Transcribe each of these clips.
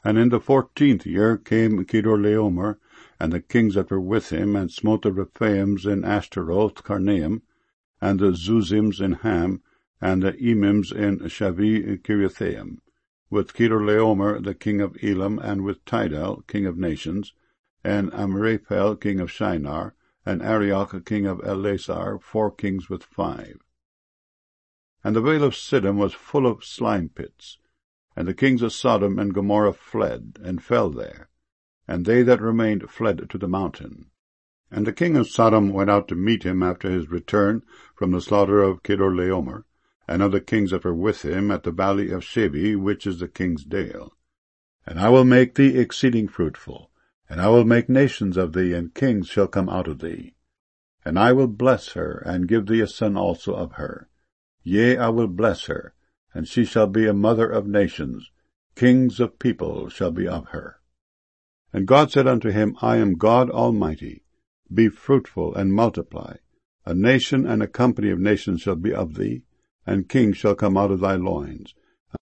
And in the 14th year came Chedorlaomer, and the kings that were with him, and smote the Rephaims in Ashtaroth Karnaim, and the Zuzims in Ham, and the Emims in Shavi Kiriathaim, with Chedorlaomer the king of Elam, and with Tidal king of nations, and Amraphel king of Shinar, and Arioch king of Elasar, 4 kings with 5. And the vale of Siddim was full of slime pits, and the kings of Sodom and Gomorrah fled, and fell there, and they that remained fled to the mountain. And the king of Sodom went out to meet him after his return from the slaughter of Chedorlaomer, and of the kings that were with him at the valley of Shevi, which is the king's dale. And I will make thee exceeding fruitful, and I will make nations of thee, and kings shall come out of thee. And I will bless her, and give thee a son also of her. Yea, I will bless her, and she shall be a mother of nations. Kings of people shall be of her. And God said unto him, I am God Almighty. Be fruitful, and multiply. A nation and a company of nations shall be of thee, and kings shall come out of thy loins.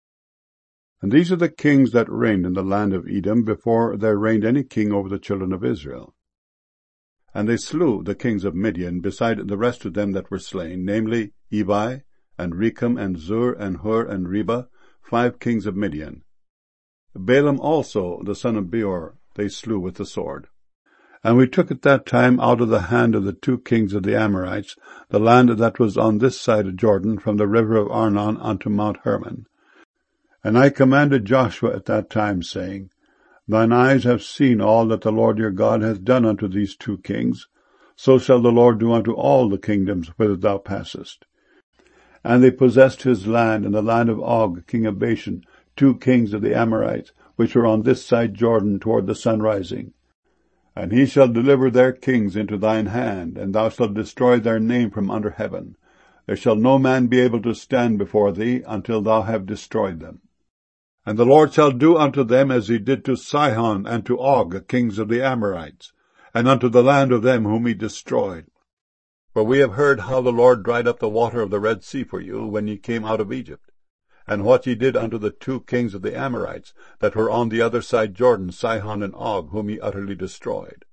And these are the kings that reigned in the land of Edom before there reigned any king over the children of Israel. And they slew the kings of Midian, beside the rest of them that were slain, namely Evi, and Rechem, and Zur, and Hur, and Reba, 5 kings of Midian. Balaam also, the son of Beor, they slew with the sword. And we took at that time out of the hand of the 2 kings of the Amorites the land that was on this side of Jordan, from the river of Arnon unto Mount Hermon. And I commanded Joshua at that time, saying, Thine eyes have seen all that the Lord your God hath done unto these 2 kings, so shall the Lord do unto all the kingdoms whither thou passest. And they possessed his land, and the land of Og, king of Bashan, 2 kings of the Amorites, which were on this side Jordan toward the sun rising. And he shall deliver their kings into thine hand, and thou shalt destroy their name from under heaven. There shall no man be able to stand before thee until thou have destroyed them. And the Lord shall do unto them as he did to Sihon and to Og, kings of the Amorites, and unto the land of them whom he destroyed. For we have heard how the Lord dried up the water of the Red Sea for you when ye came out of Egypt, and what ye did unto the 2 kings of the Amorites that were on the other side Jordan, Sihon and Og, whom ye utterly destroyed.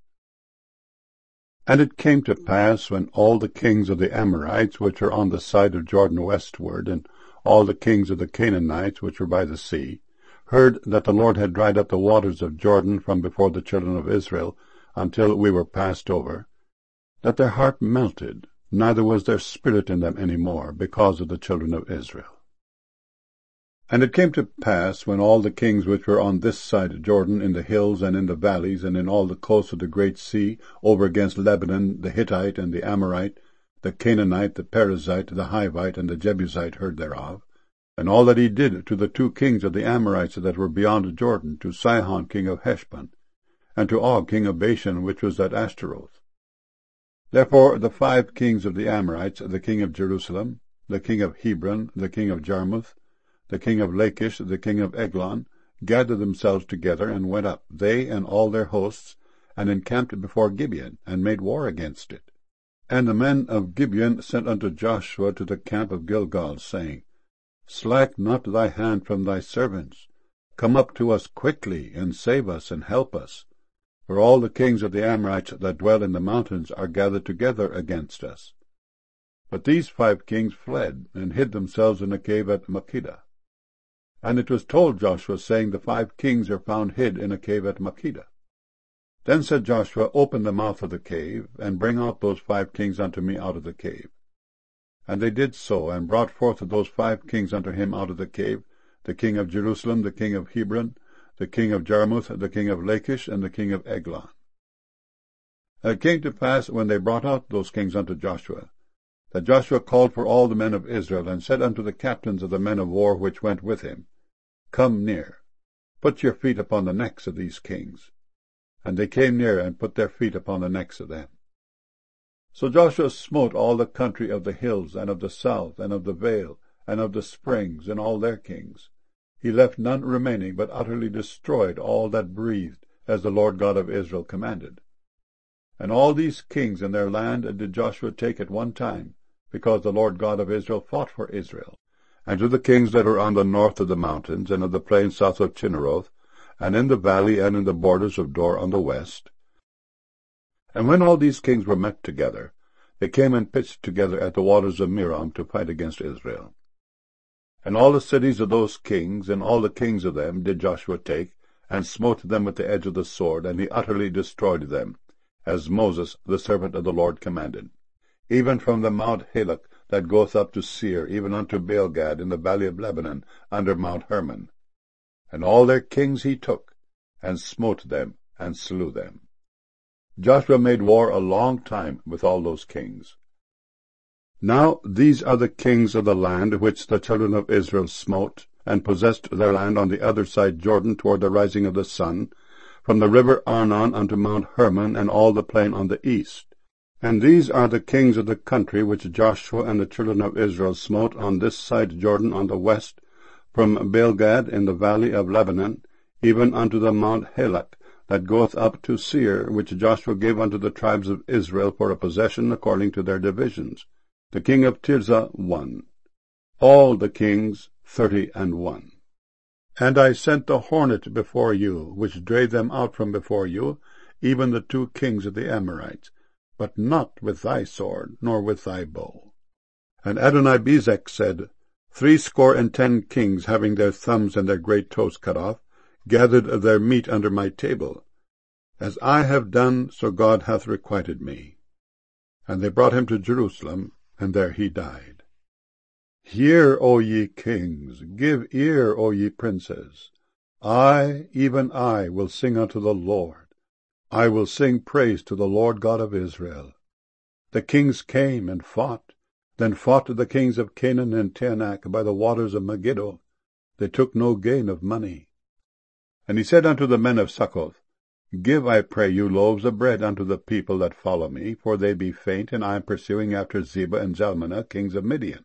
And it came to pass, when all the kings of the Amorites, which are on the side of Jordan westward, and all the kings of the Canaanites, which were by the sea, heard that the Lord had dried up the waters of Jordan from before the children of Israel, until we were passed over, that their heart melted, neither was there spirit in them any more, because of the children of Israel. And it came to pass, when all the kings which were on this side Jordan, in the hills and in the valleys, and in all the coasts of the great sea, over against Lebanon, the Hittite and the Amorite, the Canaanite, the Perizzite, the Hivite, and the Jebusite heard thereof, and all that he did to the 2 kings of the Amorites that were beyond Jordan, to Sihon king of Heshbon, and to Og king of Bashan, which was at Ashtaroth. Therefore the 5 kings of the Amorites, the king of Jerusalem, the king of Hebron, the king of Jarmuth, the king of Lachish, the king of Eglon, gathered themselves together, and went up, they and all their hosts, and encamped before Gibeon, and made war against it. And the men of Gibeon sent unto Joshua to the camp of Gilgal, saying, Slack not thy hand from thy servants. Come up to us quickly, and save us, and help us. For all the kings of the Amorites that dwell in the mountains are gathered together against us. But these 5 kings fled, and hid themselves in a cave at Makkedah. And it was told Joshua, saying, The 5 kings are found hid in a cave at Makkedah. Then said Joshua, Open the mouth of the cave, and bring out those 5 kings unto me out of the cave. And they did so, and brought forth those 5 kings unto him out of the cave, the king of Jerusalem, the king of Hebron, the king of Jarmuth, the king of Lachish, and the king of Eglon. And it came to pass, when they brought out those kings unto Joshua, that Joshua called for all the men of Israel, and said unto the captains of the men of war which went with him, Come near, put your feet upon the necks of these kings. And they came near, and put their feet upon the necks of them. So Joshua smote all the country of the hills, and of the south, and of the vale, and of the springs, and all their kings. He left none remaining, but utterly destroyed all that breathed, as the Lord God of Israel commanded. And all these kings and their land did Joshua take at one time, because the Lord God of Israel fought for Israel. And to the kings that were on the north of the mountains, and of the plain south of Chinneroth, and in the valley, and in the borders of Dor on the west. And when all these kings were met together, they came and pitched together at the waters of Merom to fight against Israel. And all the cities of those kings, and all the kings of them, did Joshua take, and smote them with the edge of the sword, and he utterly destroyed them, as Moses the servant of the Lord commanded, even from the Mount Halak that goeth up to Seir, even unto Baalgad in the valley of Lebanon, under Mount Hermon. And all their kings he took, and smote them, and slew them. Joshua made war a long time with all those kings. Now these are the kings of the land which the children of Israel smote, and possessed their land on the other side Jordan toward the rising of the sun, from the river Arnon unto Mount Hermon, and all the plain on the east. And these are the kings of the country which Joshua and the children of Israel smote on this side Jordan on the west, from Baalgad in the valley of Lebanon, even unto the Mount Halak, that goeth up to Seir, which Joshua gave unto the tribes of Israel for a possession according to their divisions. The king of Tirzah 1. All the kings 31. And I sent the hornet before you, which drave them out from before you, even the 2 kings of the Amorites, but not with thy sword, nor with thy bow. And Adonibezek said, 70 kings, having their thumbs and their great toes cut off, gathered their meat under my table. As I have done, so God hath requited me. And they brought him to Jerusalem, and there he died. Hear, O ye kings, give ear, O ye princes. I, even I, will sing unto the Lord. I will sing praise to the Lord God of Israel. The kings came and fought. Then fought the kings of Canaan and Taanach by the waters of Megiddo. They took no gain of money. And he said unto the men of Succoth, Give, I pray you, loaves of bread unto the people that follow me, for they be faint, and I am pursuing after Zebah and Zalmunna, kings of Midian.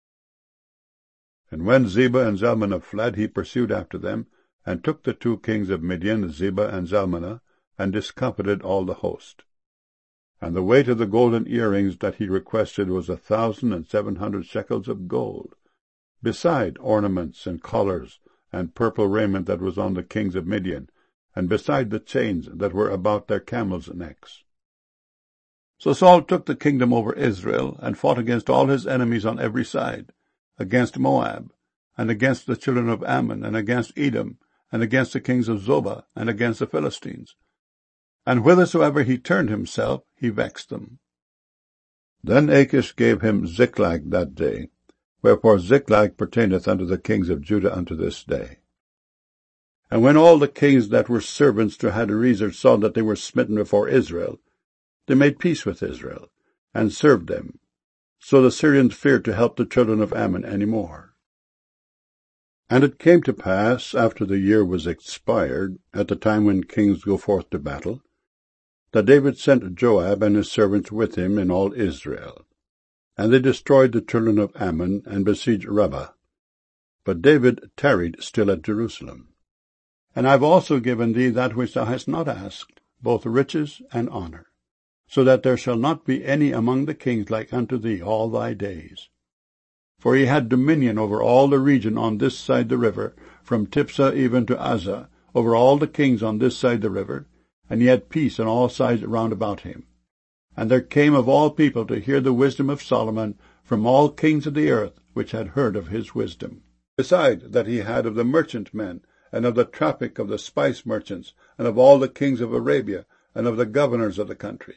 And when Zebah and Zalmunna fled, he pursued after them, and took the 2 kings of Midian, Zebah and Zalmunna, and discomfited all the host. And the weight of the golden earrings that he requested was 1,700 shekels of gold, beside ornaments and collars and purple raiment that was on the kings of Midian, and beside the chains that were about their camels' necks. So Saul took the kingdom over Israel, and fought against all his enemies on every side, against Moab, and against the children of Ammon, and against Edom, and against the kings of Zobah, and against the Philistines. And whithersoever he turned himself, he vexed them. Then Achish gave him Ziklag that day, wherefore Ziklag pertaineth unto the kings of Judah unto this day. And when all the kings that were servants to Hadarezer saw that they were smitten before Israel, they made peace with Israel, and served them. So the Syrians feared to help the children of Ammon any more. And it came to pass, after the year was expired, at the time when kings go forth to battle, that David sent Joab and his servants with him in all Israel. And they destroyed the children of Ammon, and besieged Rabbah. But David tarried still at Jerusalem. And I have also given thee that which thou hast not asked, both riches and honour, so that there shall not be any among the kings like unto thee all thy days. For he had dominion over all the region on this side the river, from Tiphsah even to Azzah, over all the kings on this side the river, and he had peace on all sides round about him. And there came of all people to hear the wisdom of Solomon from all kings of the earth, which had heard of his wisdom. Beside that he had of the merchantmen, and of the traffic of the spice merchants, and of all the kings of Arabia, and of the governors of the country.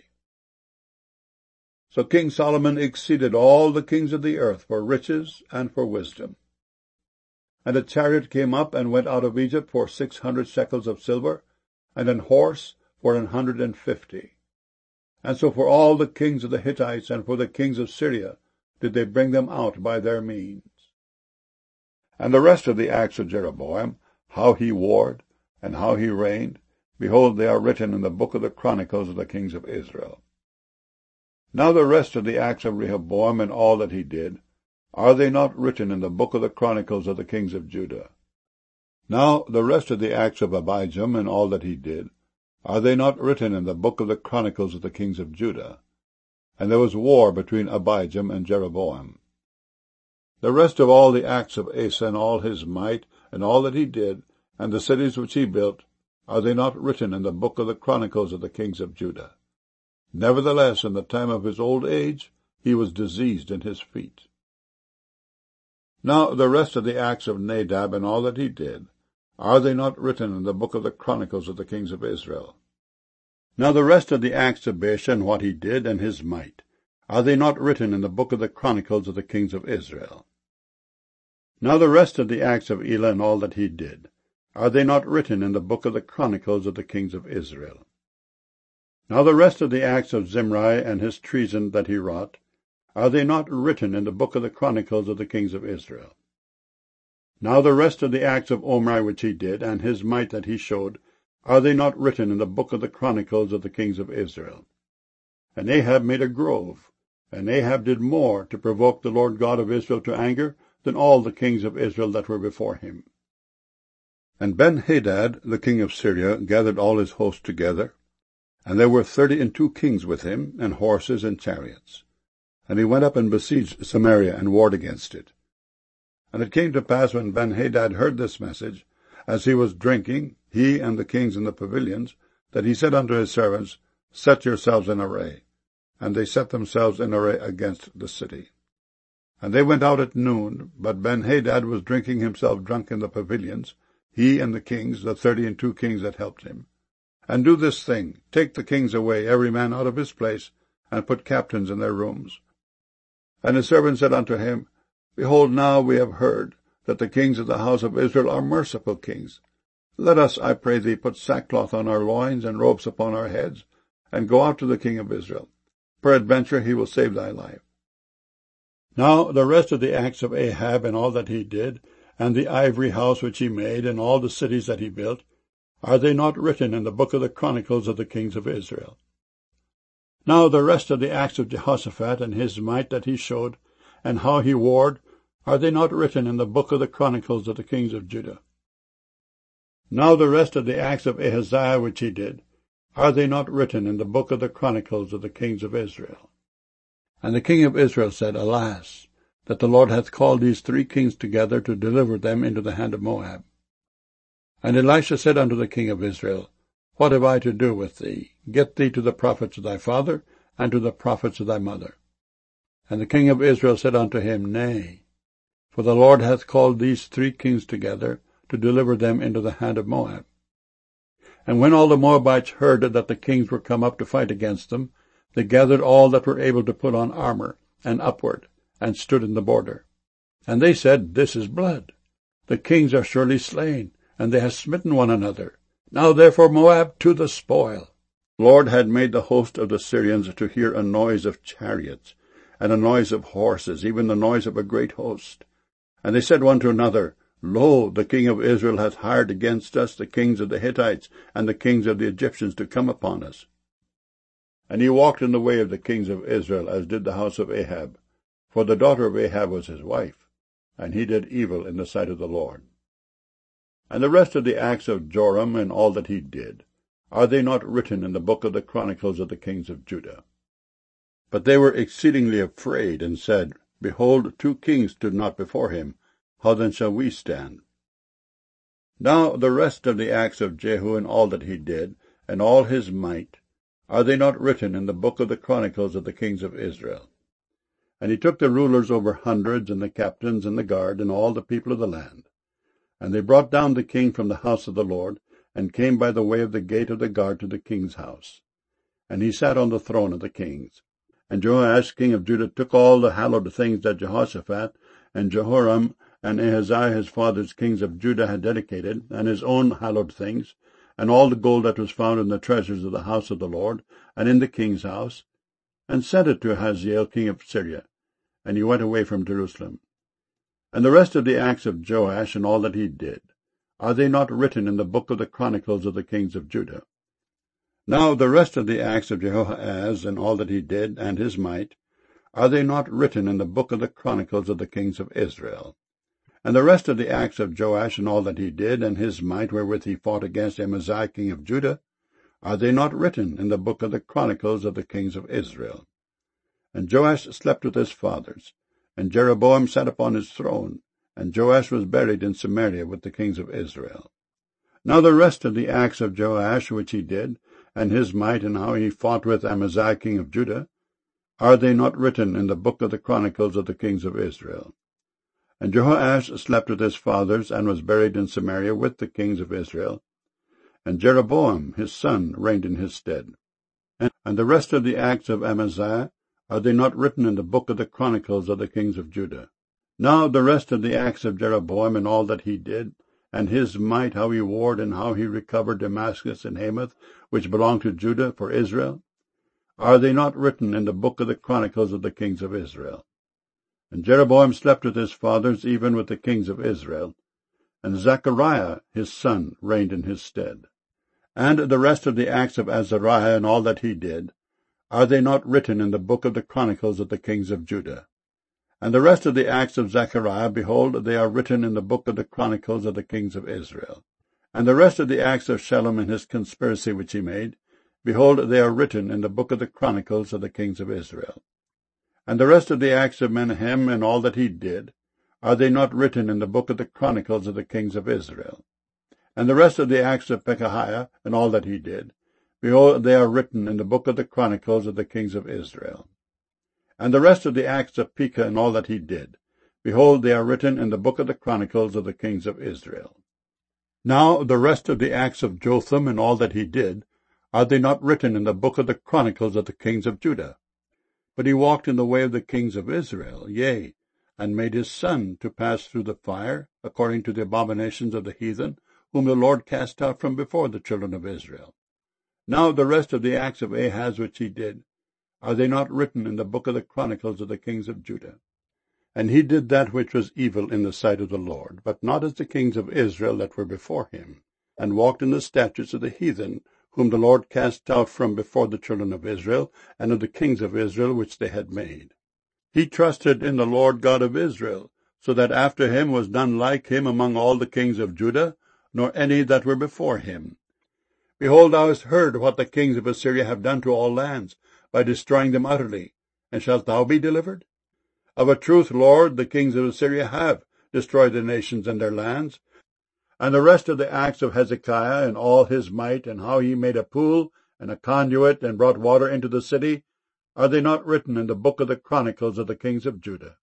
So King Solomon exceeded all the kings of the earth for riches and for wisdom. And a chariot came up and went out of Egypt for 600 shekels of silver, and an horse for 150. And so for all the kings of the Hittites and for the kings of Syria did they bring them out by their means. And the rest of the acts of Jeroboam, how he warred, and how he reigned, behold, they are written in the book of the Chronicles of the kings of Israel. Now the rest of the acts of Rehoboam and all that he did, are they not written in the book of the Chronicles of the kings of Judah? Now the rest of the acts of Abijam and all that he did, are they not written in the book of the Chronicles of the kings of Judah? And there was war between Abijam and Jeroboam. The rest of all the acts of Asa and all his might, and all that he did, and the cities which he built, are they not written in the book of the chronicles of the kings of Judah? Nevertheless, in the time of his old age, he was diseased in his feet. Now the rest of the acts of Nadab and all that he did, are they not written in the book of the chronicles of the kings of Israel? Now the rest of the acts of Baasha and what he did and his might, are they not written in the book of the chronicles of the kings of Israel? Now the rest of the acts of Elah and all that he did, are they not written in the book of the chronicles of the kings of Israel? Now the rest of the acts of Zimri and his treason that he wrought, are they not written in the book of the chronicles of the kings of Israel? Now the rest of the acts of Omri which he did, and his might that he showed, are they not written in the book of the chronicles of the kings of Israel? And Ahab made a grove, and Ahab did more to provoke the Lord God of Israel to anger than all the kings of Israel that were before him. And Ben-Hadad, the king of Syria, gathered all his host together, and there were 32 kings with him, and horses and chariots. And he went up and besieged Samaria, and warred against it. And it came to pass, when Ben-Hadad heard this message, as he was drinking, he and the kings in the pavilions, that he said unto his servants, Set yourselves in array. And they set themselves in array against the city. And they went out at noon, but Ben-Hadad was drinking himself drunk in the pavilions, he and the kings, the 32 kings that helped him. And do this thing, take the kings away, every man out of his place, and put captains in their rooms. And his servant said unto him, Behold, now we have heard that the kings of the house of Israel are merciful kings. Let us, I pray thee, put sackcloth on our loins and robes upon our heads, and go out to the king of Israel. Peradventure he will save thy life. Now the rest of the acts of Ahab and all that he did, and the ivory house which he made, and all the cities that he built, are they not written in the book of the chronicles of the kings of Israel? Now the rest of the acts of Jehoshaphat and his might that he showed, and how he warred, are they not written in the book of the chronicles of the kings of Judah? Now the rest of the acts of Ahaziah which he did, are they not written in the book of the chronicles of the kings of Israel? And the king of Israel said, Alas, that the Lord hath called these 3 kings together to deliver them into the hand of Moab. And Elisha said unto the king of Israel, What have I to do with thee? Get thee to the prophets of thy father, and to the prophets of thy mother. And the king of Israel said unto him, Nay, for the Lord hath called these 3 kings together, to deliver them into the hand of Moab. And when all the Moabites heard that the kings were come up to fight against them, they gathered all that were able to put on armor, and upward, and stood in the border. And they said, This is blood. The kings are surely slain, and they have smitten one another. Now therefore Moab to the spoil. The Lord had made the host of the Syrians to hear a noise of chariots, and a noise of horses, even the noise of a great host. And they said one to another, Lo, the king of Israel hath hired against us the kings of the Hittites and the kings of the Egyptians to come upon us. And he walked in the way of the kings of Israel, as did the house of Ahab, for the daughter of Ahab was his wife, and he did evil in the sight of the Lord. And the rest of the acts of Joram and all that he did, are they not written in the book of the chronicles of the kings of Judah? But they were exceedingly afraid, and said, Behold, 2 kings stood not before him. How then shall we stand? Now the rest of the acts of Jehu and all that he did, and all his might, are they not written in the book of the chronicles of the kings of Israel? And he took the rulers over hundreds, and the captains, and the guard, and all the people of the land. And they brought down the king from the house of the Lord, and came by the way of the gate of the guard to the king's house. And he sat on the throne of the kings. And Joash king of Judah took all the hallowed things that Jehoshaphat, and Jehoram, and Ahaziah his father's kings of Judah had dedicated, and his own hallowed things, and all the gold that was found in the treasures of the house of the Lord, and in the king's house, and sent it to Hazael king of Syria, and he went away from Jerusalem. And the rest of the acts of Joash and all that he did, are they not written in the book of the chronicles of the kings of Judah? Now the rest of the acts of Jehoahaz and all that he did, and his might, are they not written in the book of the chronicles of the kings of Israel? And the rest of the acts of Joash and all that he did, and his might wherewith he fought against Amaziah king of Judah, are they not written in the book of the chronicles of the kings of Israel? And Joash slept with his fathers, and Jeroboam sat upon his throne, and Joash was buried in Samaria with the kings of Israel. Now the rest of the acts of Joash which he did, and his might, and how he fought with Amaziah king of Judah, are they not written in the book of the Chronicles of the kings of Israel? And Jehoash slept with his fathers, and was buried in Samaria with the kings of Israel. And Jeroboam his son reigned in his stead. And the rest of the acts of Amaziah, are they not written in the book of the Chronicles of the kings of Judah? Now the rest of the acts of Jeroboam, and all that he did, and his might, how he warred, and how he recovered Damascus and Hamath, which belonged to Judah, for Israel, are they not written in the book of the Chronicles of the kings of Israel? And Jeroboam slept with his fathers, even with the kings of Israel, and Zechariah his son reigned in his stead. And the rest of the acts of Azariah, and all that he did, are they not written in the book of the Chronicles of the kings of Judah? And the rest of the acts of Zechariah, behold, they are written in the book of the Chronicles of the kings of Israel. And the rest of the acts of Shallum and his conspiracy which he made, behold, they are written in the book of the Chronicles of the kings of Israel. And the rest of the acts of Menahem, and all that he did, are they not written in the book of the Chronicles of the kings of Israel? And the rest of the acts of Pekahiah, and all that he did, behold, they are written in the book of the Chronicles of the kings of Israel. And the rest of the acts of Pekah, and all that he did, behold, they are written in the book of the Chronicles of the kings of Israel. Now the rest of the acts of Jotham, and all that he did, are they not written in the book of the Chronicles of the kings of Judah? But he walked in the way of the kings of Israel, yea, and made his son to pass through the fire, according to the abominations of the heathen, whom the Lord cast out from before the children of Israel. Now the rest of the acts of Ahaz which he did, are they not written in the book of the Chronicles of the kings of Judah? And he did that which was evil in the sight of the Lord, but not as the kings of Israel that were before him, and walked in the statutes of the heathen, whom the Lord cast out from before the children of Israel, and of the kings of Israel which they had made. He trusted in the Lord God of Israel, so that after him was none like him among all the kings of Judah, nor any that were before him. Behold, thou hast heard what the kings of Assyria have done to all lands, by destroying them utterly, and shalt thou be delivered? Of a truth, Lord, the kings of Assyria have destroyed the nations and their lands. And the rest of the acts of Hezekiah, and all his might, and how he made a pool and a conduit, and brought water into the city, are they not written in the book of the Chronicles of the kings of Judah?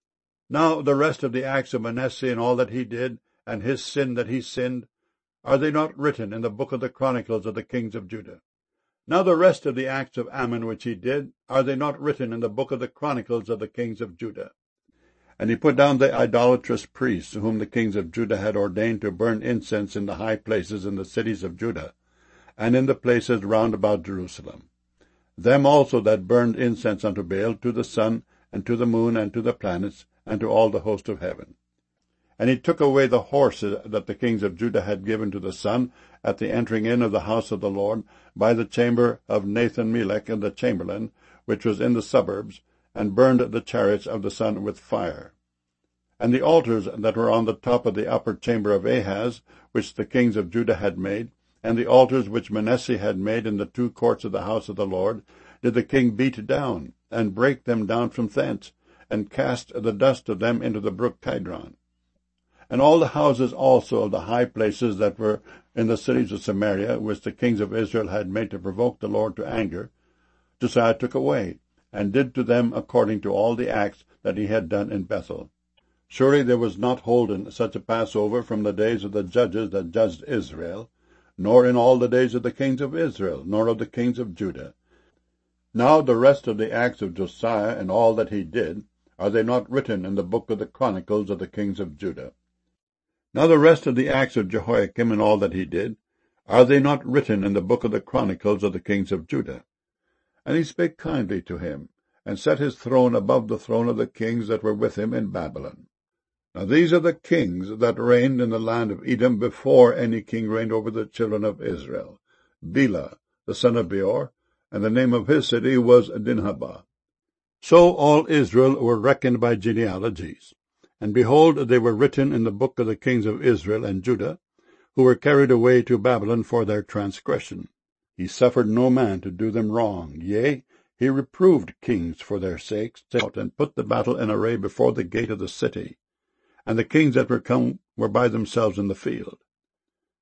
Now the rest of the acts of Manasseh, and all that he did, and his sin that he sinned, are they not written in the book of the Chronicles of the kings of Judah? Now the rest of the acts of Ammon which he did, are they not written in the book of the Chronicles of the kings of Judah? And he put down the idolatrous priests, whom the kings of Judah had ordained to burn incense in the high places in the cities of Judah, and in the places round about Jerusalem. Them also that burned incense unto Baal, to the sun, and to the moon, and to the planets, and to all the host of heaven. And he took away the horses that the kings of Judah had given to the sun at the entering in of the house of the Lord, by the chamber of Nathan-Melech and the chamberlain, which was in the suburbs, and burned the chariots of the sun with fire. And the altars that were on the top of the upper chamber of Ahaz, which the kings of Judah had made, and the altars which Manasseh had made in the two courts of the house of the Lord, did the king beat down, and break them down from thence, and cast the dust of them into the brook Kidron. And all the houses also of the high places that were in the cities of Samaria, which the kings of Israel had made to provoke the Lord to anger, Josiah took away, and did to them according to all the acts that he had done in Bethel. Surely there was not holden such a Passover from the days of the judges that judged Israel, nor in all the days of the kings of Israel, nor of the kings of Judah. Now the rest of the acts of Josiah, and all that he did, are they not written in the book of the Chronicles of the kings of Judah? Now the rest of the acts of Jehoiakim, and all that he did, are they not written in the book of the Chronicles of the kings of Judah? And he spake kindly to him, and set his throne above the throne of the kings that were with him in Babylon. Now these are the kings that reigned in the land of Edom before any king reigned over the children of Israel. Bela, the son of Beor, and the name of his city was Dinhabah. So all Israel were reckoned by genealogies. And behold, they were written in the book of the kings of Israel and Judah, who were carried away to Babylon for their transgression. He suffered no man to do them wrong. Yea, he reproved kings for their sakes, and put the battle in array before the gate of the city. And the kings that were come were by themselves in the field.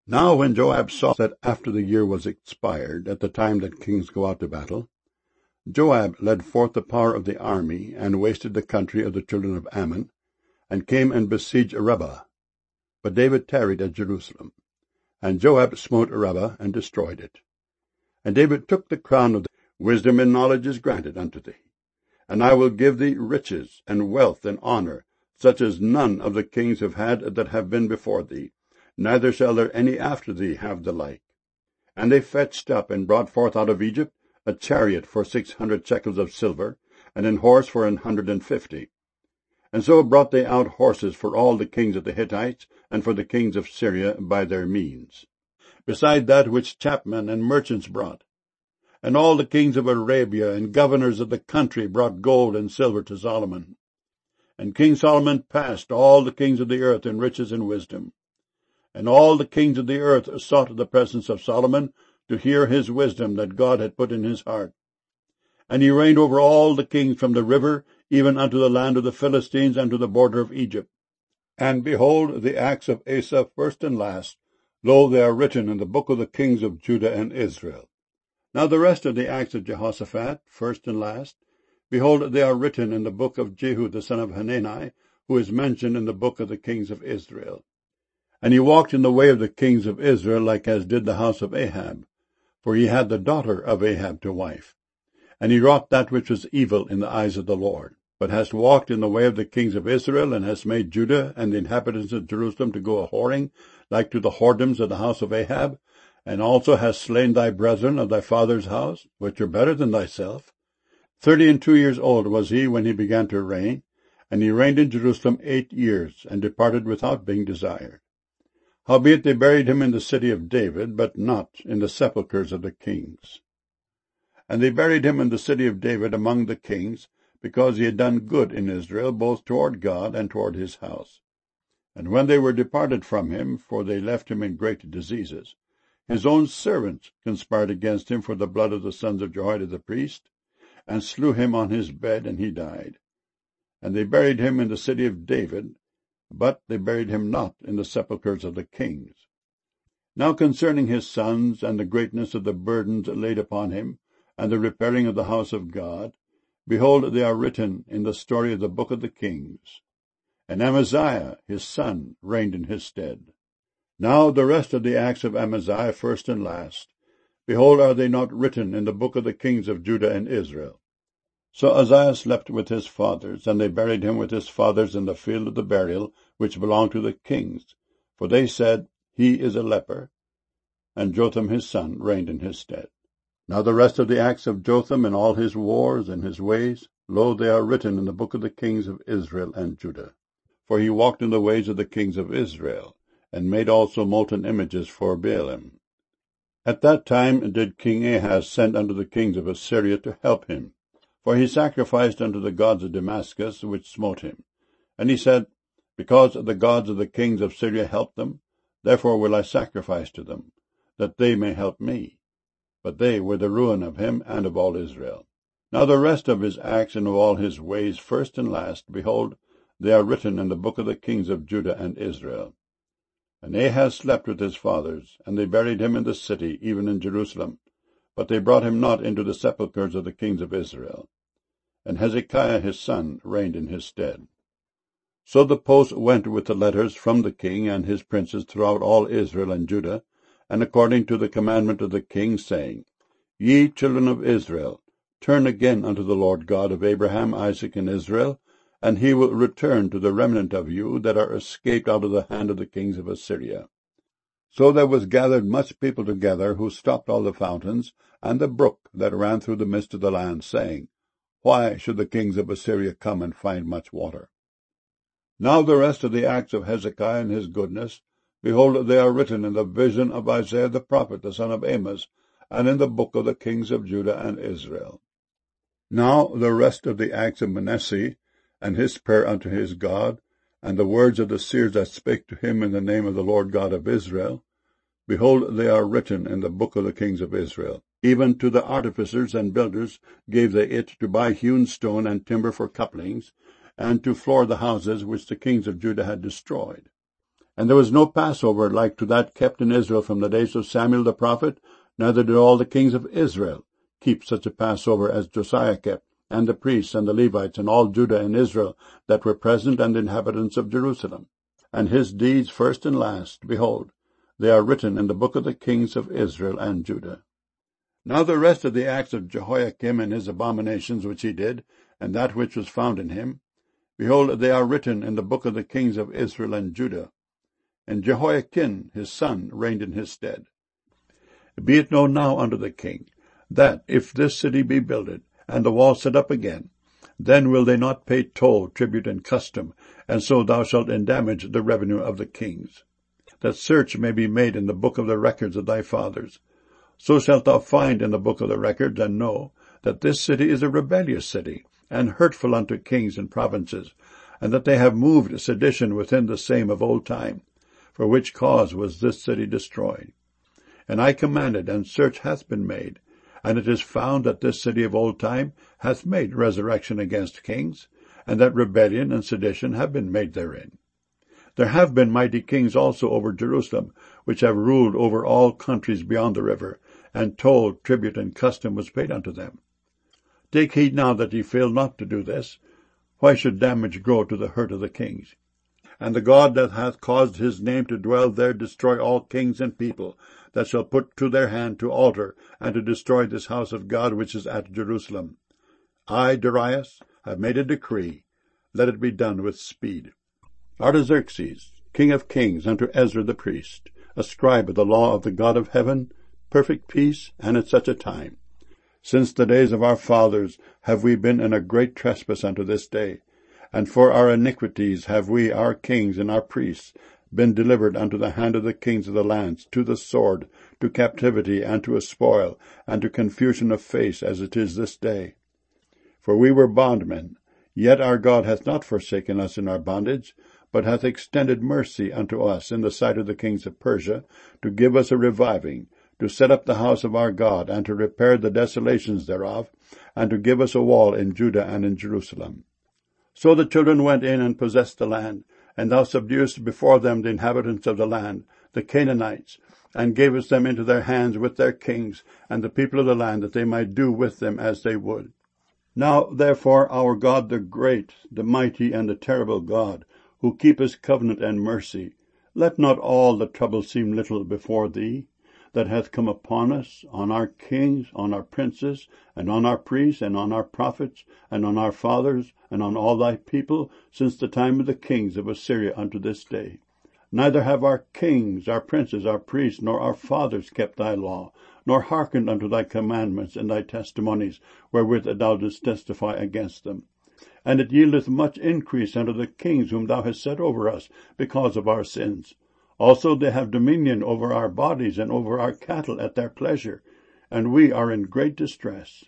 Now when Joab saw that after the year was expired, at the time that kings go out to battle, Joab led forth the power of the army, and wasted the country of the children of Ammon, and came and besieged Rabbah. But David tarried at Jerusalem. And Joab smote Rabbah, and destroyed it. And David took the crown of wisdom and knowledge is granted unto thee. And I will give thee riches, and wealth, and honour, such as none of the kings have had that have been before thee, neither shall there any after thee have the like. And they fetched up, and brought forth out of Egypt a chariot for 600 shekels of silver, and an horse for 150. And so brought they out horses for all the kings of the Hittites, and for the kings of Syria by their means, beside that which chapmen and merchants brought. And all the kings of Arabia and governors of the country brought gold and silver to Solomon. And King Solomon passed all the kings of the earth in riches and wisdom. And all the kings of the earth sought the presence of Solomon, to hear his wisdom that God had put in his heart. And he reigned over all the kings from the river, even unto the land of the Philistines, and to the border of Egypt. And behold, the acts of Asa, first and last, lo, they are written in the book of the kings of Judah and Israel. Now the rest of the acts of Jehoshaphat, first and last, behold, they are written in the book of Jehu the son of Hanani, who is mentioned in the book of the kings of Israel. And he walked in the way of the kings of Israel, like as did the house of Ahab, for he had the daughter of Ahab to wife. And he wrought that which was evil in the eyes of the Lord, but hast walked in the way of the kings of Israel, and hast made Judah and the inhabitants of Jerusalem to go a-whoring, like to the whoredoms of the house of Ahab, and also hast slain thy brethren of thy father's house, which are better than thyself. 32 years old was he when he began to reign, and he reigned in Jerusalem 8 years, and departed without being desired. Howbeit they buried him in the city of David, but not in the sepulchres of the kings. And they buried him in the city of David among the kings, because he had done good in Israel, both toward God and toward his house. And when they were departed from him, for they left him in great diseases, his own servants conspired against him for the blood of the sons of Jehoiada the priest, and slew him on his bed, and he died. And they buried him in the city of David, but they buried him not in the sepulchres of the kings. Now concerning his sons, and the greatness of the burdens laid upon him, and the repairing of the house of God, behold, they are written in the story of the book of the kings. And Amaziah his son reigned in his stead. Now the rest of the acts of Amaziah, first and last, behold, are they not written in the book of the kings of Judah and Israel? So Uzziah slept with his fathers, and they buried him with his fathers in the field of the burial, which belonged to the kings. For they said, He is a leper. And Jotham his son reigned in his stead. Now the rest of the acts of Jotham, and all his wars and his ways, lo, they are written in the book of the kings of Israel and Judah. For he walked in the ways of the kings of Israel, and made also molten images for Baalim. At that time did King Ahaz send unto the kings of Assyria to help him, for he sacrificed unto the gods of Damascus, which smote him. And he said, Because the gods of the kings of Syria helped them, therefore will I sacrifice to them, that they may help me. But they were the ruin of him and of all Israel. Now the rest of his acts and of all his ways, first and last, behold, they are written in the book of the kings of Judah and Israel. And Ahaz slept with his fathers, and they buried him in the city, even in Jerusalem. But they brought him not into the sepulchres of the kings of Israel. And Hezekiah his son reigned in his stead. So the post went with the letters from the king and his princes throughout all Israel and Judah, and according to the commandment of the king, saying, Ye children of Israel, turn again unto the Lord God of Abraham, Isaac, and Israel, and he will return to the remnant of you that are escaped out of the hand of the kings of Assyria. So there was gathered much people together, who stopped all the fountains, and the brook that ran through the midst of the land, saying, Why should the kings of Assyria come and find much water? Now the rest of the acts of Hezekiah and his goodness, behold, they are written in the vision of Isaiah the prophet, the son of Amos, and in the book of the kings of Judah and Israel. Now the rest of the acts of Manasseh, and his prayer unto his God, and the words of the seers that spake to him in the name of the Lord God of Israel, behold, they are written in the book of the kings of Israel. Even to the artificers and builders gave they it to buy hewn stone and timber for couplings, and to floor the houses which the kings of Judah had destroyed. And there was no Passover like to that kept in Israel from the days of Samuel the prophet, neither did all the kings of Israel keep such a Passover as Josiah kept, and the priests and the Levites and all Judah and Israel that were present, and the inhabitants of Jerusalem. And his deeds first and last, behold, they are written in the book of the kings of Israel and Judah. Now the rest of the acts of Jehoiakim and his abominations which he did, and that which was found in him, behold, they are written in the book of the kings of Israel and Judah. And Jehoiakim his son reigned in his stead. Be it known now unto the king, that if this city be builded, and the wall set up again, then will they not pay toll, tribute, and custom, and so thou shalt endamage the revenue of the kings. That search may be made in the book of the records of thy fathers. So shalt thou find in the book of the records, and know that this city is a rebellious city, and hurtful unto kings and provinces, and that they have moved sedition within the same of old time, for which cause was this city destroyed. And I commanded, and search hath been made, and it is found that this city of old time hath made resurrection against kings, and that rebellion and sedition have been made therein. There have been mighty kings also over Jerusalem, which have ruled over all countries beyond the river, and toll, tribute, and custom was paid unto them. Take heed now that ye fail not to do this. Why should damage grow to the hurt of the kings? And the God that hath caused his name to dwell there destroy all kings and people that shall put to their hand to alter and to destroy this house of God which is at Jerusalem. I, Darius, have made a decree. Let it be done with speed. Artaxerxes, king of kings, unto Ezra the priest, a scribe of the law of the God of heaven, perfect peace, and at such a time. Since the days of our fathers have we been in a great trespass unto this day, and for our iniquities have we, our kings and our priests, been delivered unto the hand of the kings of the lands, to the sword, to captivity, and to a spoil, and to confusion of face, as it is this day. For we were bondmen, yet our God hath not forsaken us in our bondage, but hath extended mercy unto us in the sight of the kings of Persia, to give us a reviving, to set up the house of our God, and to repair the desolations thereof, and to give us a wall in Judah and in Jerusalem. So the children went in and possessed the land, and thou subduedst before them the inhabitants of the land, the Canaanites, and gavest them into their hands with their kings, and the people of the land, that they might do with them as they would. Now therefore our God, the great, the mighty, and the terrible God, who keepeth covenant and mercy, let not all the trouble seem little before thee, that hath come upon us, on our kings, on our princes, and on our priests, and on our prophets, and on our fathers, and on all thy people, since the time of the kings of Assyria unto this day. Neither have our kings, our princes, our priests, nor our fathers kept thy law, nor hearkened unto thy commandments and thy testimonies, wherewith thou didst testify against them. And it yieldeth much increase unto the kings whom thou hast set over us, because of our sins. Also they have dominion over our bodies and over our cattle at their pleasure, and we are in great distress.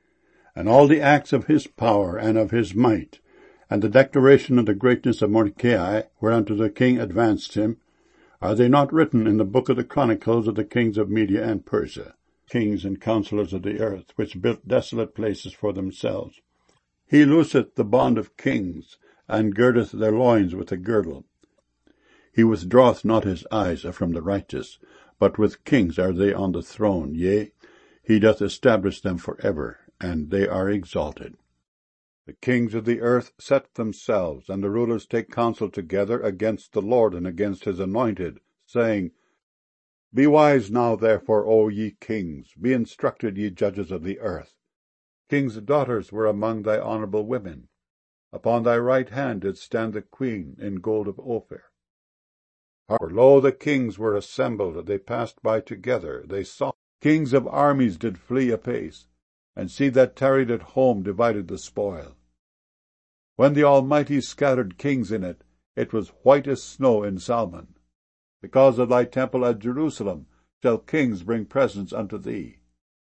And all the acts of his power and of his might, and the declaration of the greatness of Mordecai, whereunto the king advanced him, are they not written in the book of the chronicles of the kings of Media and Persia, kings and counselors of the earth, which built desolate places for themselves? He looseth the bond of kings, and girdeth their loins with a girdle. He withdraweth not his eyes from the righteous, but with kings are they on the throne. Yea, he doth establish them for ever, and they are exalted. The kings of the earth set themselves, and the rulers take counsel together against the Lord and against his anointed, saying, Be wise now, therefore, O ye kings, be instructed, ye judges of the earth. Kings' daughters were among thy honourable women. Upon thy right hand did stand the queen in gold of Ophir. For lo, the kings were assembled, they passed by together, they saw. Kings of armies did flee apace, and she that tarried at home divided the spoil. When the Almighty scattered kings in it, it was white as snow in Salmon. Because of thy temple at Jerusalem shall kings bring presents unto thee.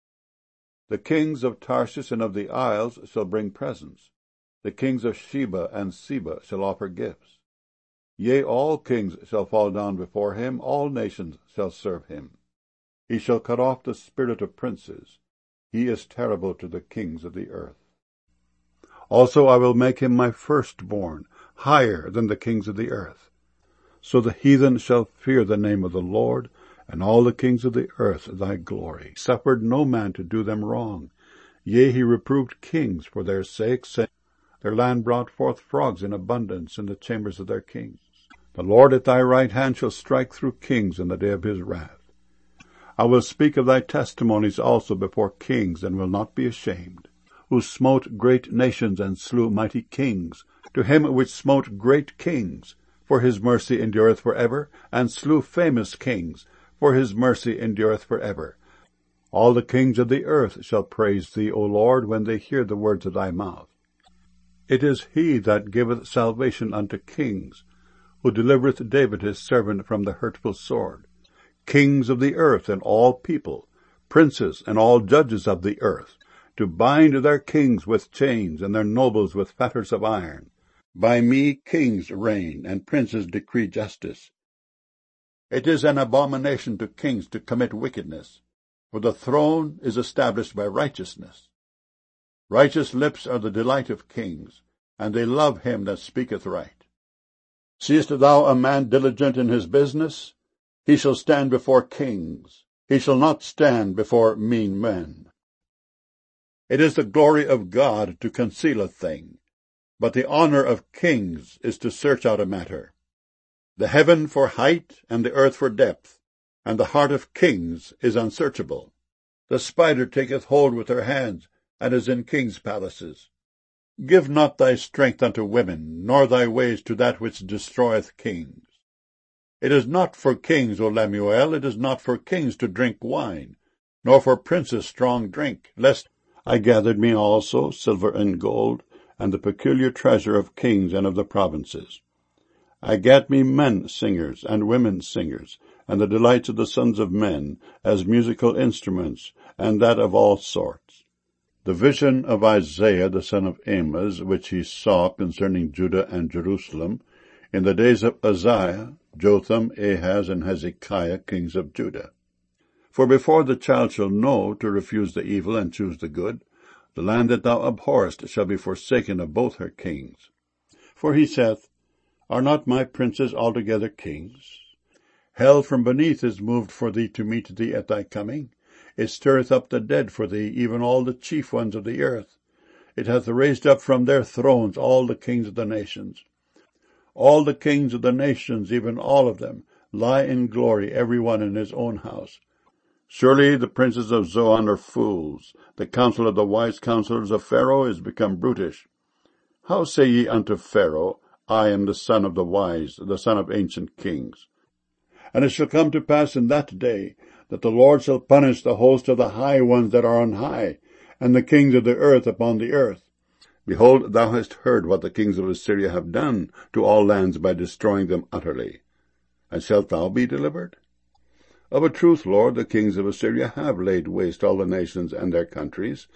The kings of Tarshish and of the isles shall bring presents. The kings of Sheba and Seba shall offer gifts. Yea, all kings shall fall down before him, all nations shall serve him. He shall cut off the spirit of princes. He is terrible to the kings of the earth. Also I will make him my firstborn, higher than the kings of the earth. So the heathen shall fear the name of the Lord, and all the kings of the earth thy glory. He suffered no man to do them wrong. Yea, he reproved kings for their sake, saying, their land brought forth frogs in abundance in the chambers of their kings. The Lord at thy right hand shall strike through kings in the day of his wrath. I will speak of thy testimonies also before kings, and will not be ashamed. Who smote great nations and slew mighty kings, to him which smote great kings, for his mercy endureth for ever, and slew famous kings, for his mercy endureth for ever. All the kings of the earth shall praise thee, O Lord, when they hear the words of thy mouth. It is he that giveth salvation unto kings, who delivereth David his servant from the hurtful sword. Kings of the earth and all people, princes and all judges of the earth, to bind their kings with chains, and their nobles with fetters of iron. By me kings reign, and princes decree justice. It is an abomination to kings to commit wickedness, for the throne is established by righteousness. Righteous lips are the delight of kings, and they love him that speaketh right. Seest thou a man diligent in his business? He shall stand before kings. He shall not stand before mean men. It is the glory of God to conceal a thing, but the honor of kings is to search out a matter. The heaven for height, and the earth for depth, and the heart of kings is unsearchable. The spider taketh hold with her hands, and is in kings' palaces. Give not thy strength unto women, nor thy ways to that which destroyeth kings. It is not for kings, O Lemuel, it is not for kings to drink wine, nor for princes strong drink, lest I gathered me also silver and gold, and the peculiar treasure of kings and of the provinces. I gat me men singers and women singers, and the delights of the sons of men, as musical instruments, and that of all sorts. The vision of Isaiah the son of Amoz, which he saw concerning Judah and Jerusalem, in the days of Uzziah, Jotham, Ahaz, and Hezekiah, kings of Judah. For before the child shall know to refuse the evil and choose the good, the land that thou abhorrest shall be forsaken of both her kings. For he saith, Are not my princes altogether kings? Hell from beneath is moved for thee to meet thee at thy coming. It stirreth up the dead for thee, even all the chief ones of the earth. It hath raised up from their thrones all the kings of the nations. All the kings of the nations, even all of them, lie in glory, every one in his own house. Surely the princes of Zoan are fools. The counsel of the wise counselors of Pharaoh is become brutish. How say ye unto Pharaoh, I am the son of the wise, the son of ancient kings? And it shall come to pass in that day, that the Lord shall punish the host of the high ones that are on high, and the kings of the earth upon the earth. Behold, thou hast heard what the kings of Assyria have done to all lands by destroying them utterly. And shalt thou be delivered? Of a truth, Lord, the kings of Assyria have laid waste all the nations and their countries.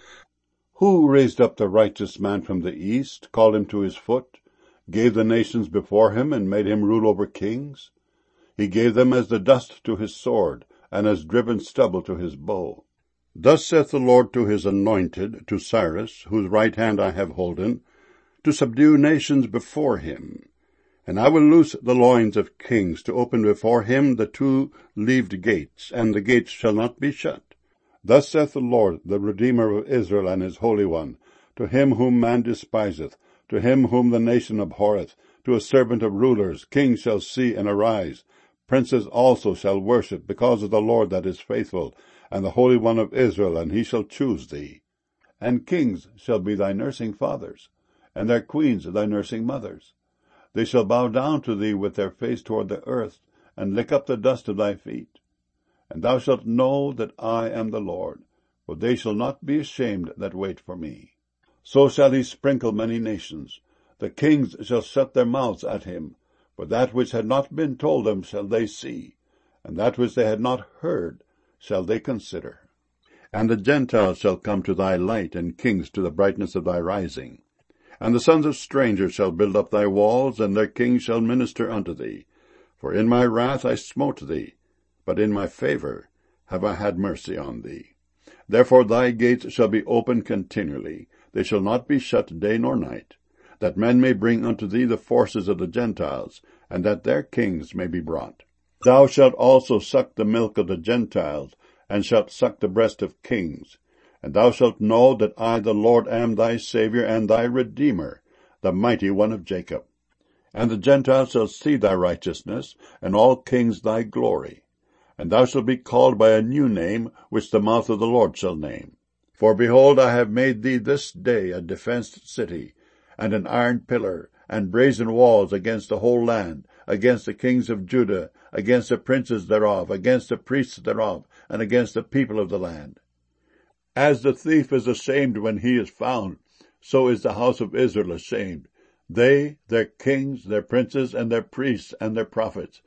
Who raised up the righteous man from the east, called him to his foot, gave the nations before him, and made him rule over kings? He gave them as the dust to his sword, and as driven stubble to his bow. Thus saith the Lord to his anointed, to Cyrus, whose right hand I have holden, to subdue nations before him. And I will loose the loins of kings, to open before him the two-leaved gates, and the gates shall not be shut. Thus saith the Lord, the Redeemer of Israel and his Holy One, to him whom man despiseth, to him whom the nation abhorreth, to a servant of rulers, kings shall see and arise. Princes also shall worship, because of the Lord that is faithful, and the Holy One of Israel, and he shall choose thee. And kings shall be thy nursing fathers, and their queens thy nursing mothers. They shall bow down to thee with their face toward the earth, and lick up the dust of thy feet. And thou shalt know that I am the Lord, for they shall not be ashamed that wait for me. So shall he sprinkle many nations. The kings shall shut their mouths at him, for that which had not been told them shall they see, and that which they had not heard shall they consider. And the Gentiles shall come to thy light, and kings to the brightness of thy rising. And the sons of strangers shall build up thy walls, and their kings shall minister unto thee. For in my wrath I smote thee, but in my favor have I had mercy on thee. Therefore thy gates shall be open continually, they shall not be shut day nor night, that men may bring unto thee the forces of the Gentiles, and that their kings may be brought. Thou shalt also suck the milk of the Gentiles, and shalt suck the breast of kings. And thou shalt know that I, the Lord, am thy Saviour and thy Redeemer, the mighty one of Jacob. And the Gentiles shall see thy righteousness, and all kings thy glory. And thou shalt be called by a new name, which the mouth of the Lord shall name. For behold, I have made thee this day a defenced city, and an iron pillar, and brazen walls against the whole land, against the kings of Judah, against the princes thereof, against the priests thereof, and against the people of the land. As the thief is ashamed when he is found, so is the house of Israel ashamed. They, their kings, their princes, and their priests, and their prophets.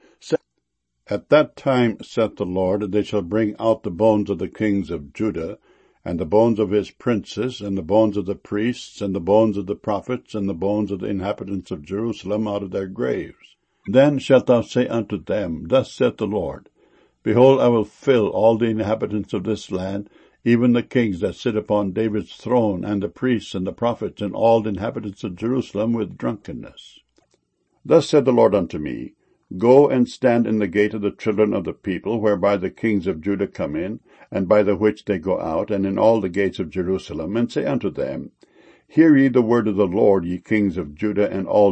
At that time, saith the Lord, they shall bring out the bones of the kings of Judah, and the bones of his princes, and the bones of the priests, and the bones of the prophets, and the bones of the inhabitants of Jerusalem out of their graves. Then shalt thou say unto them, Thus saith the Lord, Behold, I will fill all the inhabitants of this land, even the kings that sit upon David's throne, and the priests, and the prophets, and all the inhabitants of Jerusalem with drunkenness. Thus said the Lord unto me, Go and stand in the gate of the children of the people, whereby the kings of Judah come in, and by the which they go out, and in all the gates of Jerusalem, and say unto them, Hear ye the word of the Lord, ye kings of Judah, and all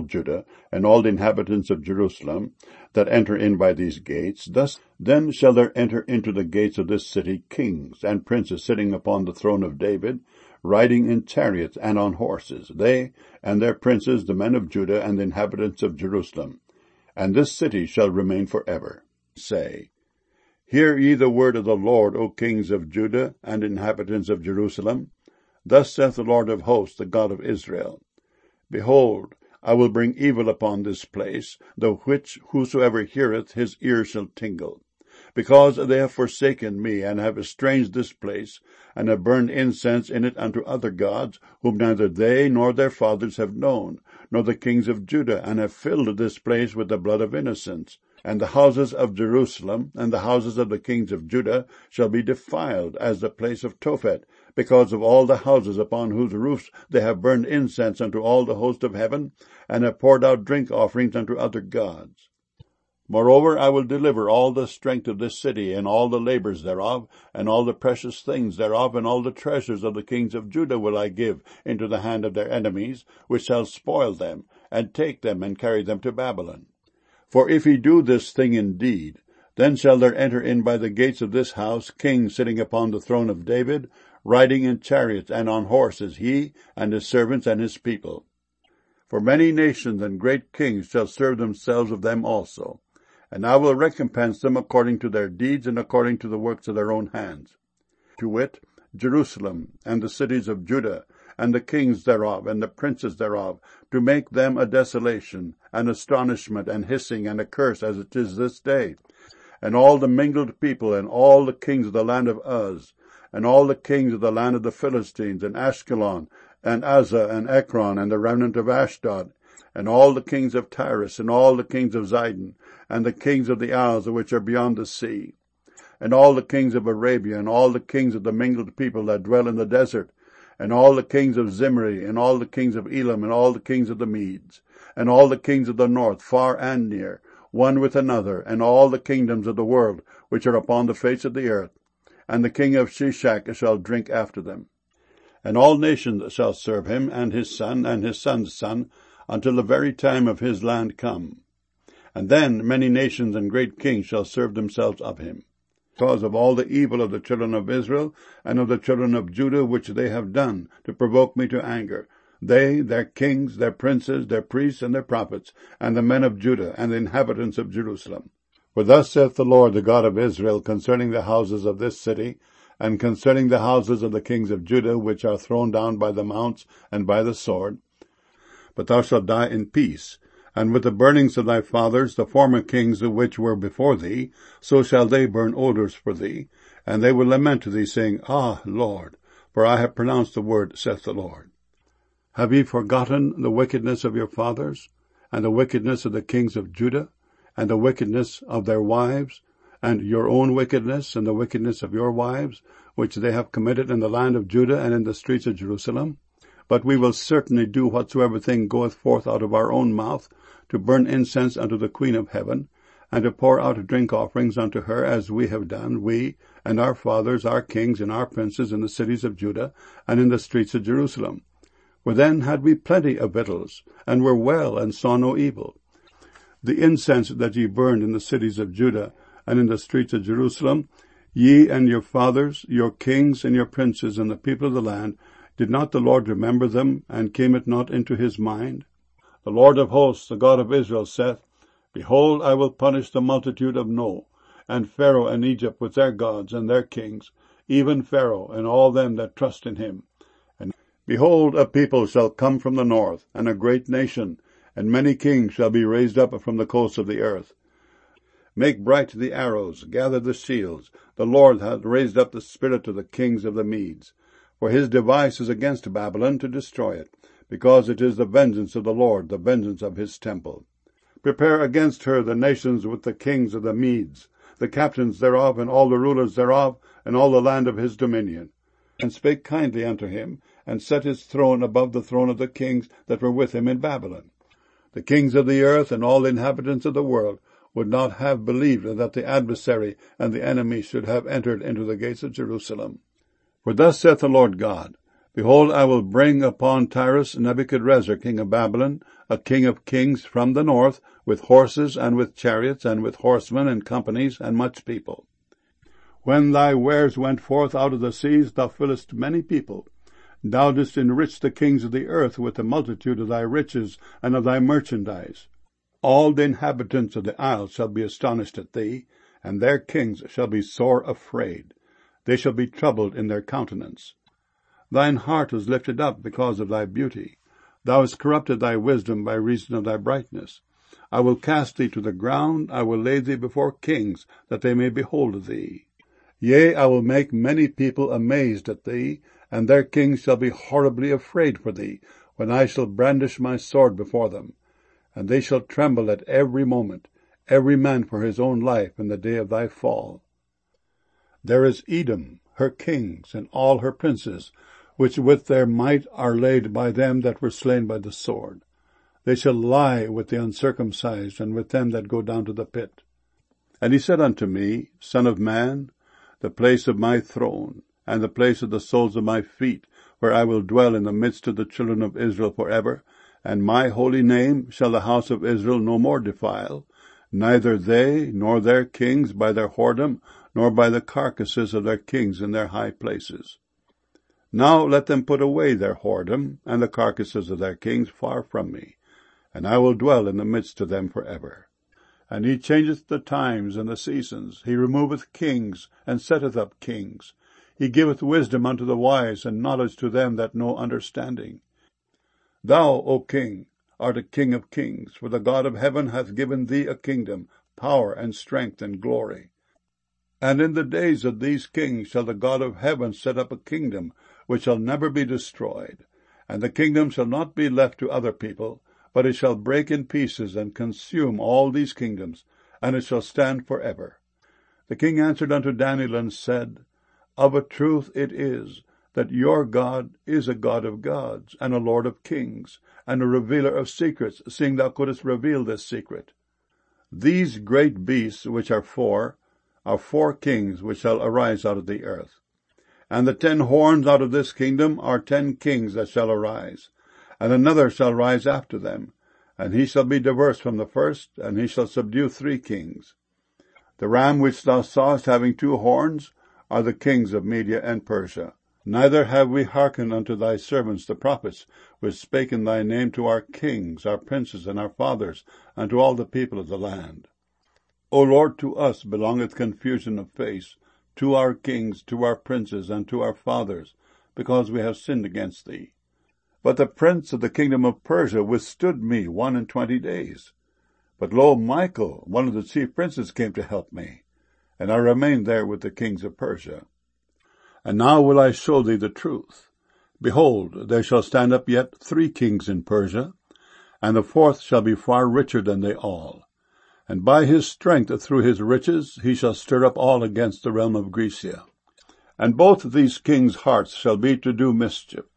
the inhabitants of Jerusalem, that enter in by these gates. Then shall there enter into the gates of this city kings and princes sitting upon the throne of David, riding in chariots and on horses, they and their princes, the men of Judah, and the inhabitants of Jerusalem. And this city shall remain forever. Say, Hear ye the word of the Lord, O kings of Judah, and inhabitants of Jerusalem. Thus saith the Lord of hosts, the God of Israel, Behold, I will bring evil upon this place, the which whosoever heareth his ear shall tingle. Because they have forsaken me, and have estranged this place, and have burned incense in it unto other gods, whom neither they nor their fathers have known, nor the kings of Judah, and have filled this place with the blood of innocents. And the houses of Jerusalem, and the houses of the kings of Judah, shall be defiled as the place of Tophet, because of all the houses upon whose roofs they have burned incense unto all the host of heaven, and have poured out drink offerings unto other gods. Moreover, I will deliver all the strength of this city, and all the labors thereof, and all the precious things thereof, and all the treasures of the kings of Judah will I give into the hand of their enemies, which shall spoil them, and take them, and carry them to Babylon. For if he do this thing indeed, then shall there enter in by the gates of this house kings sitting upon the throne of David, riding in chariots and on horses, he and his servants and his people. For many nations and great kings shall serve themselves of them also, and I will recompense them according to their deeds and according to the works of their own hands. To wit, Jerusalem and the cities of Judah, and the kings thereof, and the princes thereof, to make them a desolation, an astonishment, and hissing, and a curse, as it is this day. And all the mingled people, and all the kings of the land of Uz, and all the kings of the land of the Philistines, and Ashkelon, and Azzah, and Ekron, and the remnant of Ashdod, and all the kings of Tyrus, and all the kings of Zidon, and the kings of the isles which are beyond the sea, and all the kings of Arabia, and all the kings of the mingled people that dwell in the desert, and all the kings of Zimri, and all the kings of Elam, and all the kings of the Medes, and all the kings of the north, far and near, one with another, and all the kingdoms of the world, which are upon the face of the earth. And the king of Shishak shall drink after them. And all nations shall serve him, and his son's son, until the very time of his land come. And then many nations and great kings shall serve themselves of him, because of all the evil of the children of Israel and of the children of Judah which they have done, to provoke me to anger, they, their kings, their princes, their priests, and their prophets, and the men of Judah, and the inhabitants of Jerusalem. For thus saith the Lord, the God of Israel, concerning the houses of this city, and concerning the houses of the kings of Judah, which are thrown down by the mounts and by the sword. But thou shalt die in peace, and with the burnings of thy fathers, the former kings which were before thee, so shall they burn odors for thee, and they will lament to thee, saying, Ah, Lord, for I have pronounced the word, saith the Lord. Have ye forgotten the wickedness of your fathers, and the wickedness of the kings of Judah, and the wickedness of their wives, and your own wickedness, and the wickedness of your wives, which they have committed in the land of Judah and in the streets of Jerusalem? But we will certainly do whatsoever thing goeth forth out of our own mouth, to burn incense unto the Queen of heaven, and to pour out drink offerings unto her, as we have done, we and our fathers, our kings and our princes, in the cities of Judah, and in the streets of Jerusalem. For then had we plenty of victuals, and were well, and saw no evil. The incense that ye burned in the cities of Judah, and in the streets of Jerusalem, ye and your fathers, your kings and your princes, and the people of the land, did not the Lord remember them, and came it not into his mind? The Lord of hosts, the God of Israel, saith, Behold, I will punish the multitude of No, and Pharaoh and Egypt with their gods and their kings, even Pharaoh and all them that trust in him. And behold, a people shall come from the north, and a great nation, and many kings shall be raised up from the coasts of the earth. Make bright the arrows, gather the shields. The Lord hath raised up the spirit of the kings of the Medes. For his device is against Babylon, to destroy it, because it is the vengeance of the Lord, the vengeance of his temple. Prepare against her the nations with the kings of the Medes, the captains thereof, and all the rulers thereof, and all the land of his dominion. And spake kindly unto him, and set his throne above the throne of the kings that were with him in Babylon. The kings of the earth and all the inhabitants of the world would not have believed that the adversary and the enemy should have entered into the gates of Jerusalem. For thus saith the Lord God, Behold, I will bring upon Tyrus Nebuchadrezzar king of Babylon, a king of kings from the north, with horses and with chariots and with horsemen and companies and much people. When thy wares went forth out of the seas, thou fillest many people. Thou didst enrich the kings of the earth with the multitude of thy riches and of thy merchandise. All the inhabitants of the isles shall be astonished at thee, and their kings shall be sore afraid. They shall be troubled in their countenance. Thine heart was lifted up because of thy beauty. Thou hast corrupted thy wisdom by reason of thy brightness. I will cast thee to the ground, I will lay thee before kings, that they may behold thee. Yea, I will make many people amazed at thee, and their kings shall be horribly afraid for thee, when I shall brandish my sword before them. And they shall tremble at every moment, every man for his own life in the day of thy fall. There is Edom, her kings, and all her princes, which with their might are laid by them that were slain by the sword. They shall lie with the uncircumcised, and with them that go down to the pit. And he said unto me, Son of man, the place of my throne, and the place of the soles of my feet, where I will dwell in the midst of the children of Israel forever, and my holy name shall the house of Israel no more defile, neither they nor their kings by their whoredom, nor by the carcasses of their kings in their high places. Now let them put away their whoredom, and the carcasses of their kings far from me, and I will dwell in the midst of them forever. And he changeth the times and the seasons. He removeth kings, and setteth up kings. He giveth wisdom unto the wise, and knowledge to them that know understanding. Thou, O king, art a king of kings, for the God of heaven hath given thee a kingdom, power, and strength, and glory. And in the days of these kings shall the God of heaven set up a kingdom, which shall never be destroyed. And the kingdom shall not be left to other people, but it shall break in pieces and consume all these kingdoms, and it shall stand forever. The king answered unto Daniel and said, Of a truth it is, that your God is a God of gods, and a Lord of kings, and a revealer of secrets, seeing thou couldst reveal this secret. These great beasts which are four kings which shall arise out of the earth. And the 10 horns out of this kingdom are 10 kings that shall arise, and another shall rise after them, and he shall be diverse from the first, and he shall subdue 3 kings. The ram which thou sawest having 2 horns are the kings of Media and Persia. Neither have we hearkened unto thy servants the prophets, which spake in thy name to our kings, our princes, and our fathers, and to all the people of the land. O Lord, to us belongeth confusion of face, to our kings, to our princes, and to our fathers, because we have sinned against thee. But the prince of the kingdom of Persia withstood me 21 days. But lo, Michael, one of the chief princes, came to help me, and I remained there with the kings of Persia. And now will I show thee the truth. Behold, there shall stand up yet 3 kings in Persia, and the 4th shall be far richer than they all. And by his strength through his riches he shall stir up all against the realm of Grecia. And both these kings' hearts shall be to do mischief,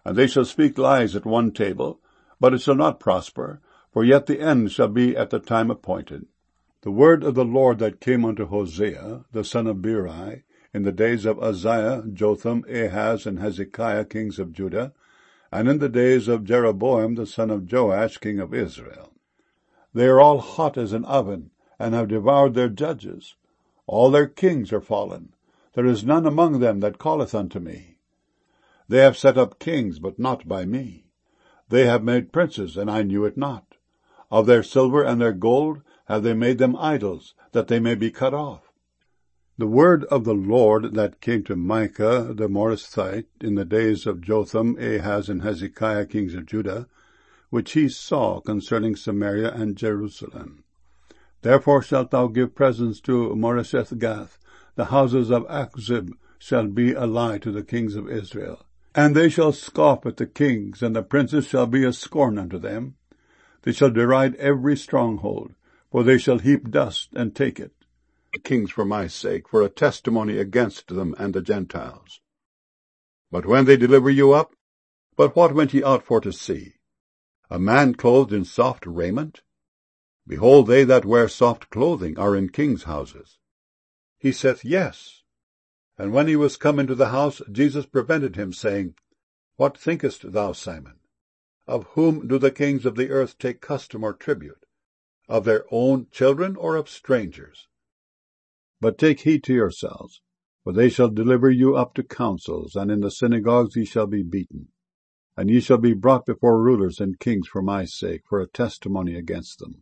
And they shall speak lies at one table, but it shall not prosper, for yet the end shall be at the time appointed. The word of the Lord that came unto Hosea, the son of Beeri, in the days of Uzziah, Jotham, Ahaz, and Hezekiah, kings of Judah, and in the days of Jeroboam, the son of Joash, king of Israel. They are all hot as an oven, and have devoured their judges. All their kings are fallen. There is none among them that calleth unto me. They have set up kings, but not by me. They have made princes, and I knew it not. Of their silver and their gold have they made them idols, that they may be cut off. The word of the Lord that came to Micah the Morasthite in the days of Jotham, Ahaz, and Hezekiah, kings of Judah, which he saw concerning Samaria and Jerusalem. Therefore shalt thou give presents to Moresheth-Gath. The houses of Achzib shall be a lie to the kings of Israel. And they shall scoff at the kings, and the princes shall be a scorn unto them. They shall deride every stronghold, for they shall heap dust and take it. The kings for my sake, for a testimony against them and the Gentiles. But when they deliver you up, but what went ye out for to see? A man clothed in soft raiment? Behold, they that wear soft clothing are in kings' houses. He saith, Yes. And when he was come into the house, Jesus prevented him, saying, What thinkest thou, Simon? Of whom do the kings of the earth take custom or tribute? Of their own children, or of strangers? But take heed to yourselves, for they shall deliver you up to councils, and in the synagogues ye shall be beaten. And ye shall be brought before rulers and kings for my sake, for a testimony against them.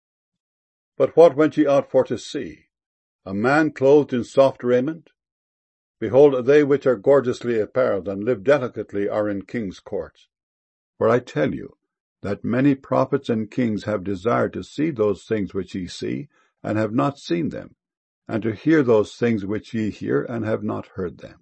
But what went ye out for to see? A man clothed in soft raiment? Behold, they which are gorgeously apparelled and live delicately are in kings' courts. For I tell you, that many prophets and kings have desired to see those things which ye see, and have not seen them, and to hear those things which ye hear, and have not heard them.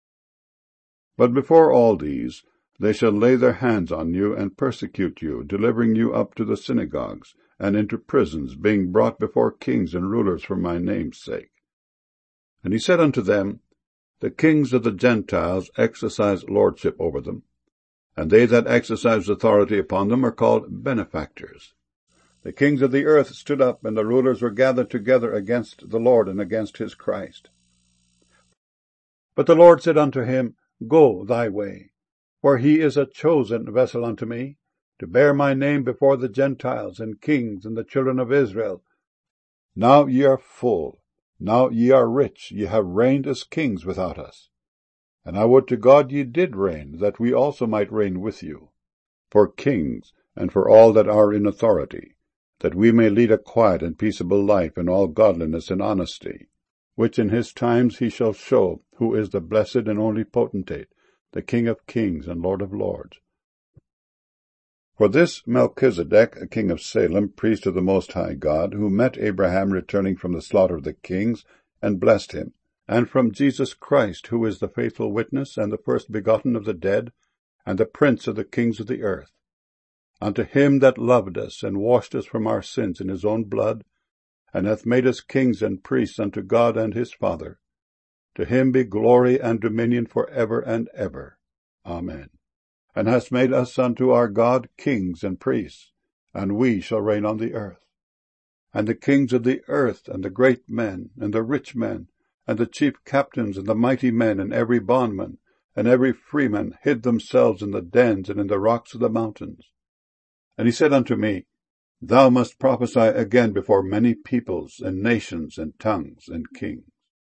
But before all these, they shall lay their hands on you, and persecute you, delivering you up to the synagogues, and into prisons, being brought before kings and rulers for my name's sake. And he said unto them, The kings of the Gentiles exercise lordship over them, and they that exercise authority upon them are called benefactors. The kings of the earth stood up, and the rulers were gathered together against the Lord and against his Christ. But the Lord said unto him, Go thy way, for he is a chosen vessel unto me, to bear my name before the Gentiles and kings and the children of Israel. Now ye are full, now ye are rich, ye have reigned as kings without us. And I would to God ye did reign, that we also might reign with you, for kings, and for all that are in authority, that we may lead a quiet and peaceable life in all godliness and honesty, which in his times he shall show who is the blessed and only potentate, the King of kings and Lord of lords. For this Melchizedek, a king of Salem, priest of the Most High God, who met Abraham returning from the slaughter of the kings, and blessed him, and from Jesus Christ, who is the faithful witness, and the first begotten of the dead, and the prince of the kings of the earth. Unto him that loved us, and washed us from our sins in his own blood, and hath made us kings and priests unto God and his Father. To him be glory and dominion for ever and ever. Amen. And hast made us unto our God kings and priests, and we shall reign on the earth. And the kings of the earth, and the great men, and the rich men, and the chief captains, and the mighty men, and every bondman, and every freeman hid themselves in the dens and in the rocks of the mountains. And he said unto me, Thou must prophesy again before many peoples, and nations, and tongues, and kings.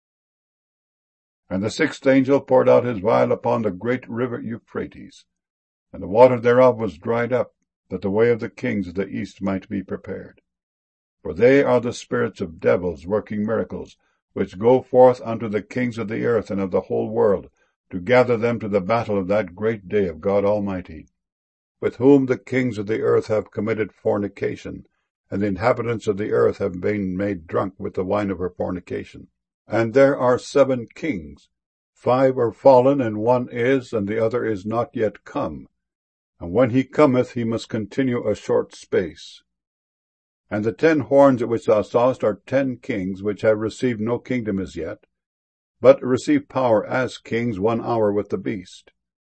And the sixth angel poured out his vial upon the great river Euphrates, and the water thereof was dried up, that the way of the kings of the east might be prepared. For they are the spirits of devils working miracles, which go forth unto the kings of the earth and of the whole world, to gather them to the battle of that great day of God Almighty, with whom the kings of the earth have committed fornication, and the inhabitants of the earth have been made drunk with the wine of her fornication. And there are 7 kings, 5 are fallen, and one is, and the other is not yet come. And when he cometh, he must continue a short space. And the 10 horns which thou sawest are 10 kings, which have received no kingdom as yet, but receive power as kings 1 hour with the beast.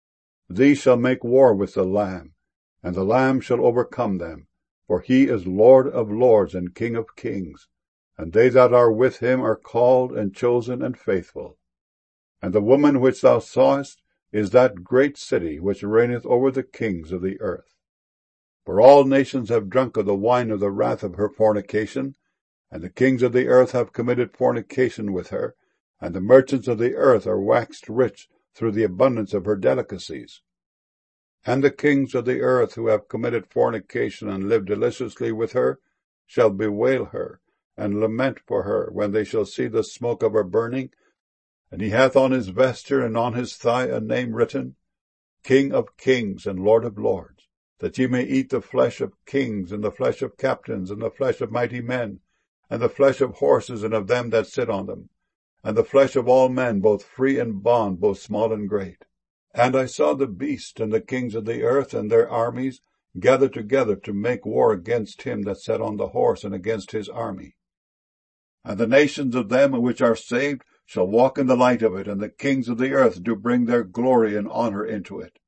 These shall make war with the Lamb, and the Lamb shall overcome them, for he is Lord of lords and King of kings, and they that are with him are called and chosen and faithful. And the woman which thou sawest is that great city which reigneth over the kings of the earth. For all nations have drunk of the wine of the wrath of her fornication, and the kings of the earth have committed fornication with her, and the merchants of the earth are waxed rich through the abundance of her delicacies. And the kings of the earth who have committed fornication and lived deliciously with her shall bewail her, and lament for her, when they shall see the smoke of her burning. And he hath on his vesture and on his thigh a name written, King of kings and Lord of lords, that ye may eat the flesh of kings, and the flesh of captains, and the flesh of mighty men, and the flesh of horses and of them that sit on them, and the flesh of all men, both free and bond, both small and great. And I saw the beast and the kings of the earth and their armies gathered together to make war against him that sat on the horse and against his army. And the nations of them which are saved shall walk in the light of it, and the kings of the earth do bring their glory and honour into it.